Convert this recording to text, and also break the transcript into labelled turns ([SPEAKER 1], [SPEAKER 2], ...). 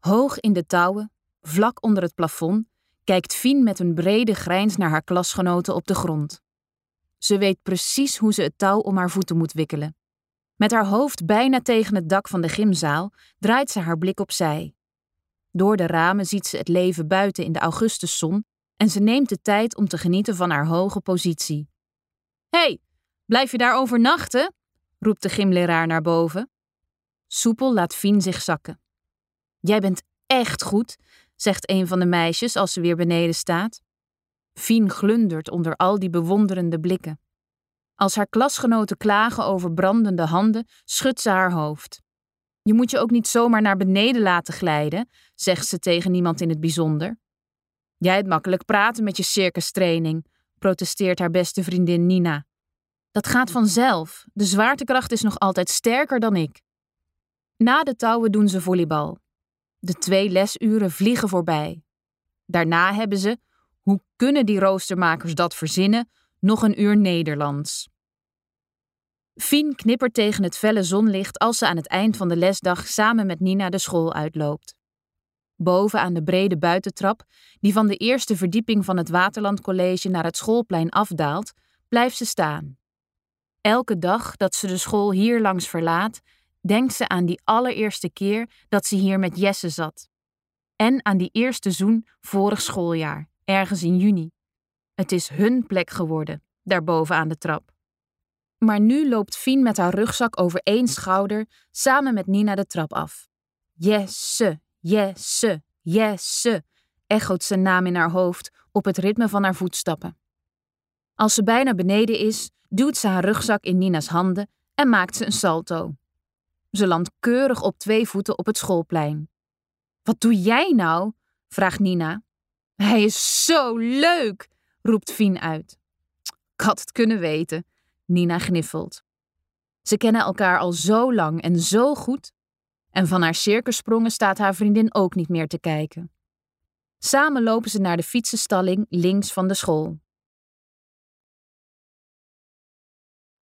[SPEAKER 1] Hoog in de touwen, vlak onder het plafond, kijkt Fien met een brede grijns naar haar klasgenoten op de grond. Ze weet precies hoe ze het touw om haar voeten moet wikkelen. Met haar hoofd bijna tegen het dak van de gymzaal draait ze haar blik opzij. Door de ramen ziet ze het leven buiten in de augustuszon en ze neemt de tijd om te genieten van haar hoge positie. Hé, blijf je daar overnachten? Roept de gymleraar naar boven. Soepel laat Fien zich zakken. Jij bent echt goed, zegt een van de meisjes als ze weer beneden staat. Fien glundert onder al die bewonderende blikken. Als haar klasgenoten klagen over brandende handen, schudt ze haar hoofd. Je moet je ook niet zomaar naar beneden laten glijden, zegt ze tegen niemand in het bijzonder. Jij hebt makkelijk praten met je circustraining, protesteert haar beste vriendin Nina. Dat gaat vanzelf, de zwaartekracht is nog altijd sterker dan ik. Na de touwen doen ze volleybal. De 2 lesuren vliegen voorbij. Daarna hebben ze, hoe kunnen die roostermakers dat verzinnen, nog een uur Nederlands. Fien knippert tegen het felle zonlicht als ze aan het eind van de lesdag samen met Nina de school uitloopt. Boven aan de brede buitentrap, die van de eerste verdieping van het Waterlandcollege naar het schoolplein afdaalt, blijft ze staan. Elke dag dat ze de school hier langs verlaat, denkt ze aan die allereerste keer dat ze hier met Jesse zat. En aan die eerste zoen vorig schooljaar, ergens in juni. Het is hun plek geworden, daarboven aan de trap. Maar nu loopt Fien met haar rugzak over 1 schouder samen met Nina de trap af. Jesse, Jesse, Jesse, echoot zijn naam in haar hoofd op het ritme van haar voetstappen. Als ze bijna beneden is, duwt ze haar rugzak in Nina's handen en maakt ze een salto. Ze landt keurig op 2 voeten op het schoolplein. Wat doe jij nou? Vraagt Nina. Hij is zo leuk, roept Fien uit. Ik had het kunnen weten, Nina gniffelt. Ze kennen elkaar al zo lang en zo goed. En van haar circussprongen staat haar vriendin ook niet meer te kijken. Samen lopen ze naar de fietsenstalling links van de school.